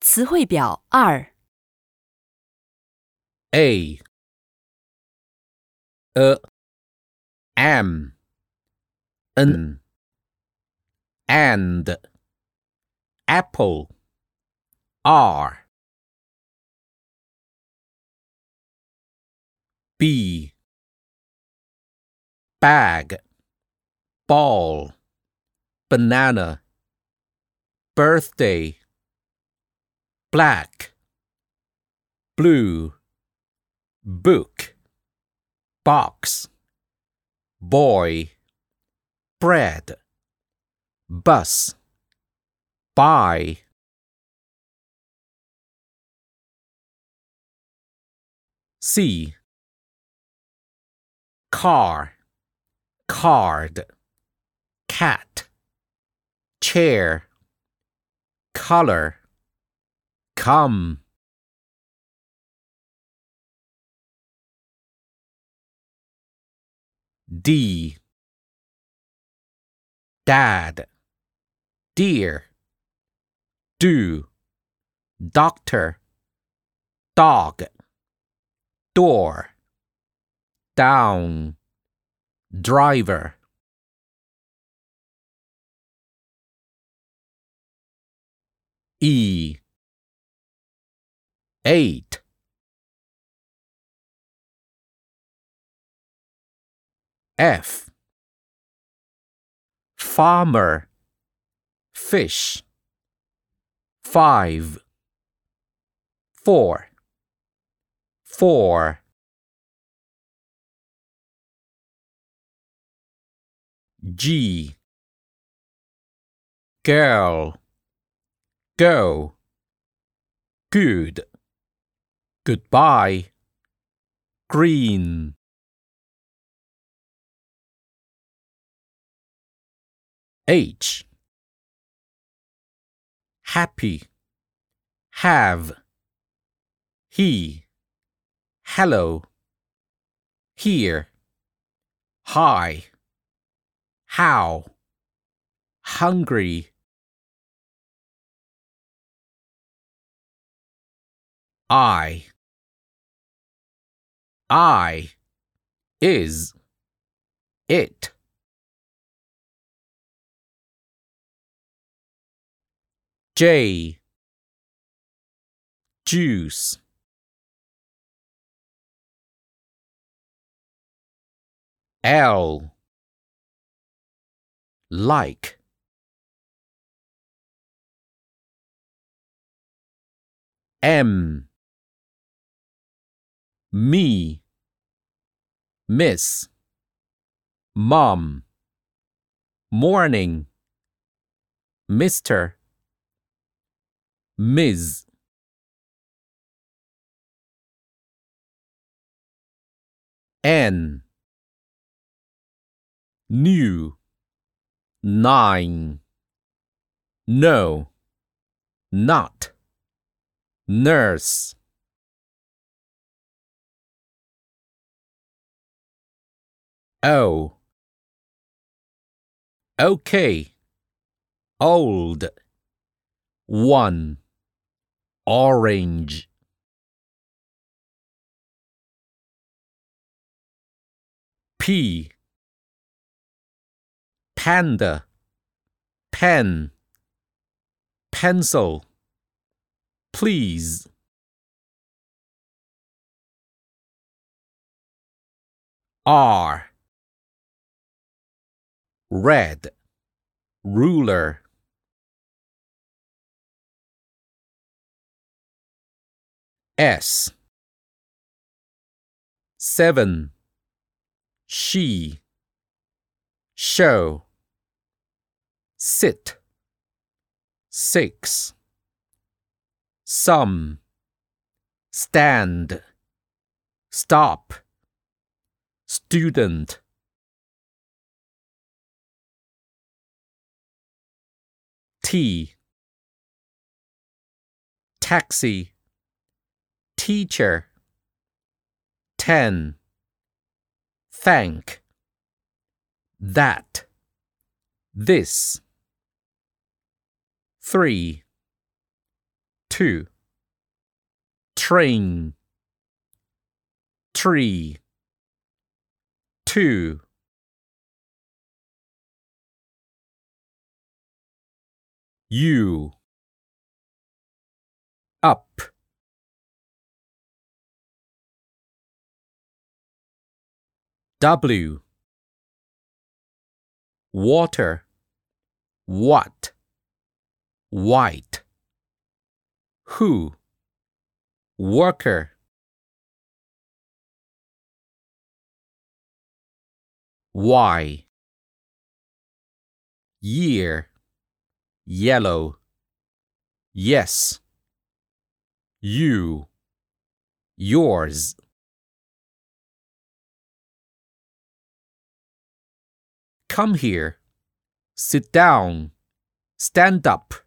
词汇表2 A am an and apple are B bag ball banana birthday black blue book box boy bread bus buy C car card cat chair color come D dad dear do doctor dog door down driver E 8 F farmer fish 5 4 G girl go good goodbye green H happy have he hello here hi how hungry I is it J juice L like M me miss mom morning Mr. Ms. N new 9 no not nurse O okay old 1 orange P panda pen pencil please R red ruler S 7 she show sit 6 some stand stop student T taxi teacher 10 thank that this 3 2. Train. 3. 2. U. Up. W. Water. What. White. Who. Worker. Y. Year. Yellow. Yes. You. Yours. Come here. Sit down. Stand up.